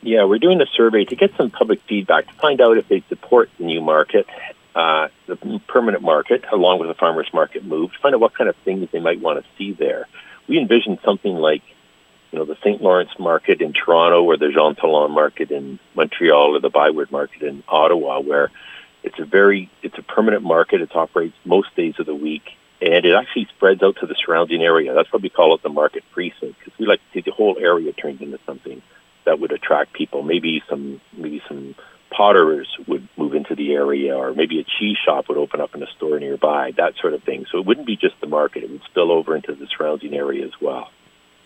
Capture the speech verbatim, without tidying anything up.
Yeah, we're doing a survey to get some public feedback to find out if they support the new market, uh, the permanent market, along with the farmers market move, to find out what kind of things they might want to see there. We envision something like, you know, the Saint Lawrence market in Toronto, or the Jean Talon market in Montreal, or the Byward market in Ottawa, where it's a very, it's a permanent market. It operates most days of the week, and it actually spreads out to the surrounding area. That's why we call it the market precinct, because we like to see the whole area turned into something that would attract people. Maybe some, maybe some potterers would move into the area, or maybe a cheese shop would open up in a store nearby, that sort of thing. So it wouldn't be just the market. It would spill over into the surrounding area as well.